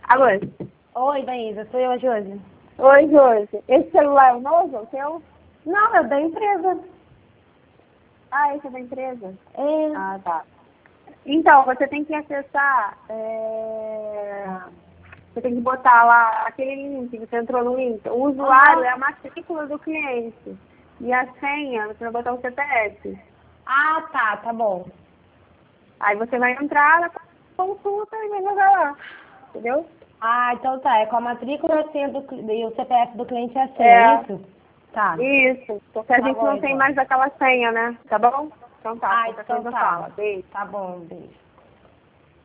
Alô? Oi, Daísa, sou eu, a Josi. Oi, Josi. Esse celular é o novo, o seu? Não, é da empresa. Ah, esse é da empresa? É. Ah, tá. Então, você tem que acessar, você tem que botar lá aquele link, você entrou no link. O usuário é a matrícula do cliente. E a senha, você vai botar o CPF. Ah, tá bom. Aí você vai entrar na consulta e vai jogar lá. Entendeu? Ah, então tá. É com a matrícula a senha e o CPF do cliente é assim, É. isso? Tá. Isso. Porque a Tá gente bom, não tem então. mais aquela senha, né? Tá bom? Então tá. Ah, Qualquer então coisa tá. fala. Beijo. Tá bom, beijo.